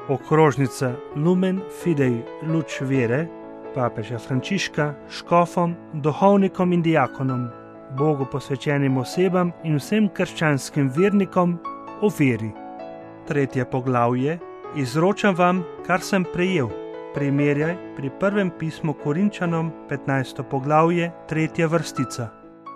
Okrožnica Lumen Fidei Luč vere papeža Frančiška škofom, duhovnikom in diakonom, Bogu posvečenim osebam in vsem krščanskim vernikom o veri. 3. poglavje. Izročam vam, kar sem prejel. Primerjaj pri prvem pismu Korinčanom, 15. poglavje, 3. vrstica.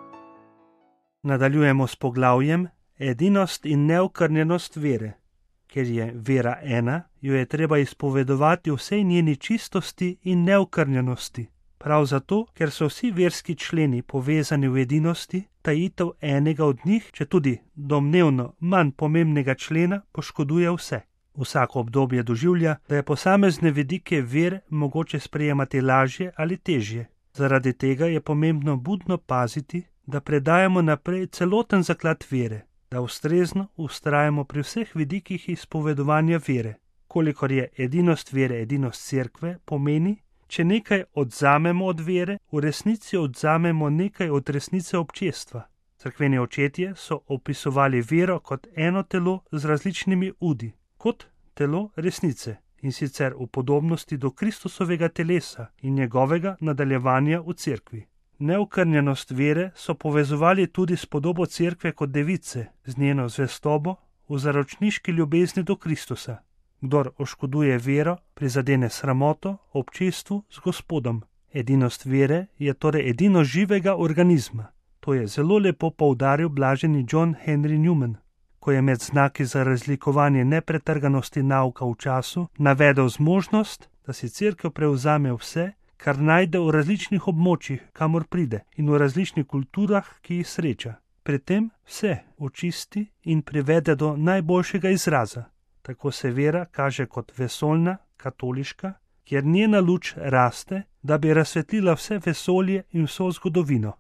Nadaljujemo s poglavjem Edinost in neokrnjenost vere. Ker je vera ena, jo je treba izpovedovati vsej njeni čistosti in neokrnjenosti. Prav zato, ker so vsi verski členi povezani v edinosti, tajitev enega od njih, če tudi domnevno manj pomembnega člena, poškoduje vse. Vsako obdobje doživlja, da je posamezne vidike vere mogoče sprejemati lažje ali težje. Zaradi tega je pomembno budno paziti, da predajamo naprej celoten zaklad vere, da ustrezno vztrajamo pri vseh vidikih izpovedovanja vere. Kolikor je edinost vere edinost cerkve, pomeni, če nekaj odzamemo od vere, v resnici odzamemo nekaj od resnice občestva. Cerkveni očetje so opisovali vero kot eno telo z različnimi udi, kot telo resnice, in sicer v podobnosti do Kristusovega telesa in njegovega nadaljevanja v cerkvi. Neokrnjenost vere so povezovali tudi s podobo cerkve kot device, z njeno zvestobo v zaročniški ljubezni do Kristusa. Kdor oškoduje vero, prizadene sramoto občestvu z Gospodom. Edinost vere je torej edinost živega organizma. To je zelo lepo poudaril blaženi John Henry Newman, ko je med znaki za razlikovanje nepretrganosti nauka v času navedel zmožnost, da si cerkev prevzame vse, kar najde v različnih območjih, kamor pride, in v različnih kulturah, ki jih sreča. Pri tem vse očisti in privede do najboljšega izraza. Tako se vera kaže kot vesoljna, katoliška, kjer njena luč raste, da bi razsvetlila vse vesolje in vso zgodovino.